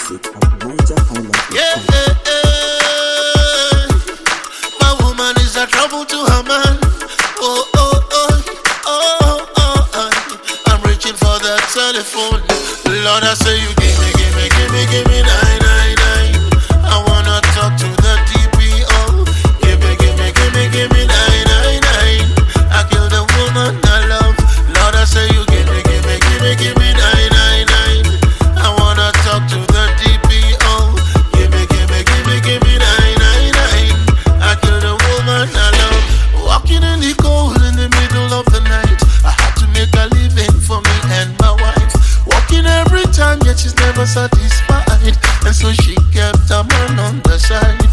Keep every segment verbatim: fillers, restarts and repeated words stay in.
music at niger highlight dot com. Yeah, yeah, yeah. My woman is a trouble to her man. Oh, oh, oh, oh, oh, oh. I'm reaching for that telephone. Lord, I say you give me, give me, give me, give me nine, nine, nine. I wanna talk to the D P O. Give me, give me, give me, give me nine, nine, nine. I kill the woman I love. Lord, I say you give me, give me, give me, give me nine, nine, nine. I wanna talk to the D P O. Give me, give me, give me, give me nine, nine, nine. I kill the woman I love. Walking in the cold in the middle of the night. I had to make a living for me and my wife. Walking every time, yet she's never satisfied. And so she kept a man on the side.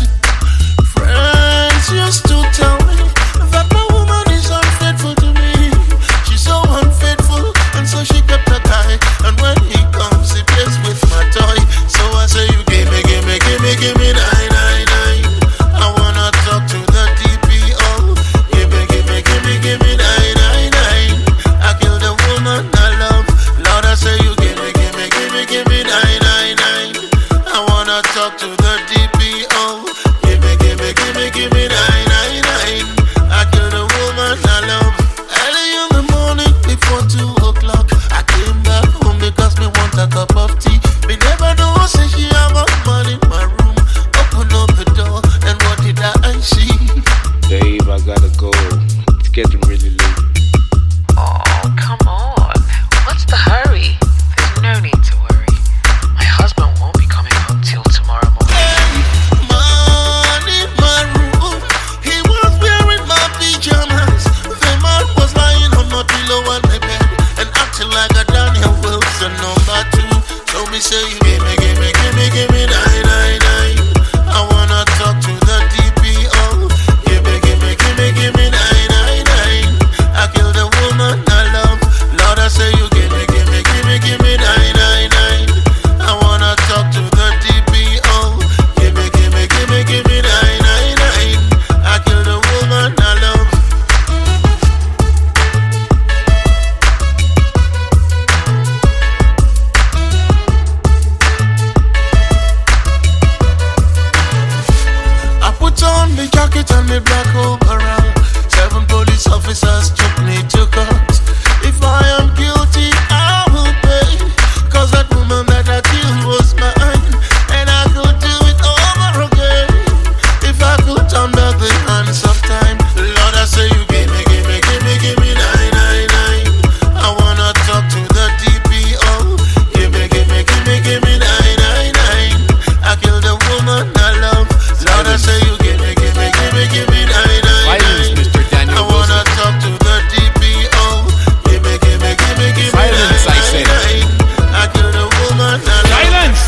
Friends used to tell me that my woman is unfaithful to me. She's so unfaithful, and so she kept a guy. And when he comes, he plays with my toy. So I say, you give me, give me, give me, give me nine, nine, nine. I wanna talk to the D P O. Give me, give me, give me, give me nine, nine, nine. I kill the woman I love. Lord, I say, you give me, give me, give me, give me nine, nine, nine. I wanna talk to the D P O. Give me, give me, give me, give me nine, nine, nine. I kill the woman I love. Early in the morning, before two o'clock, I came back home because me want a cup of tea. Me never know, say she have a man in my room. Open up the door, and what did I see? Babe, I gotta go. It's getting really late. Oh, come on. What's the hurry? There's no need to worry. My husband won't be coming home till tomorrow morning. Hey, man in my room, he was wearing my pajamas. The man was lying on my pillow on my bed and acting like a Daniel Wilson number two. So me say, you give me, give me, give me, give me nine, nine, nine. I wanna talk to the D P O. Give me, give me, give me, give me nine, nine, nine. I kill the woman I love. Lord, I say, you give me, give me, give me, give me nine, nine, nine. I wanna talk to the D P O. Give me, give me, give me, give me nine, nine, nine. I kill the woman I love. I put on the jacket and the black overall. Seven police officers took me to court. If I am guilty, I will pay. Cause that woman that I killed was mine. And I could do it over again. If I could turn back the hands of time. Lord, I say, you give me, give me, give me, give me nine, nine, nine. I wanna talk to the D P O. Give me, give me, give me, give me nine, nine, nine. I kill the woman I love. Lord, I say, you give me, give me, give me, give me nine, nine, Silence, nine. Mister Daniel I wanna Wilson. talk to the D P O. Give me, give me, give me, give me Silence, nine, I say. nine, nine. I kill the woman I love. Silence!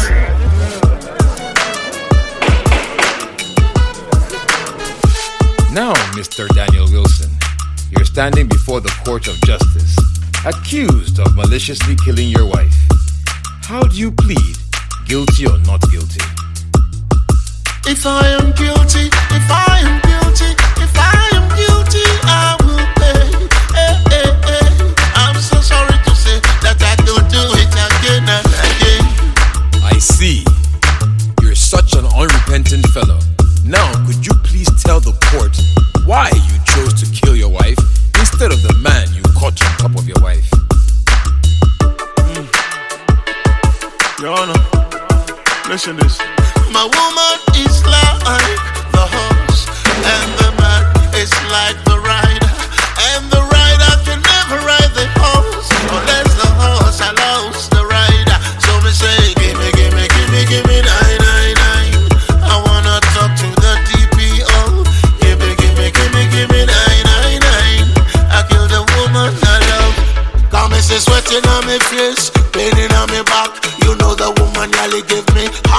Now, Mister Daniel Wilson, you're standing before the court of justice, accused of maliciously killing your wife. How do you plead, guilty or not guilty? If I am guilty, if I am guilty, if I am guilty, I will pay. Eh, eh, eh. I'm so sorry to say that I could do it again and again. I see. You're such an unrepentant fellow. Now, could you please tell the court why you chose to kill your wife instead of the man you caught on top of your wife? Mm. Your Honor, listen this. My woman is like the horse, and the man is like the rider, and the rider can never ride the horse unless the horse allows the rider. So me say, give me, give me, give me, give me nine, nine, nine. I wanna talk to the D P O. Give me, give me, give me, give me nine, nine, nine. I kill the woman I love. Come and say sweating on my face, paining on my back. You know the woman nearly give me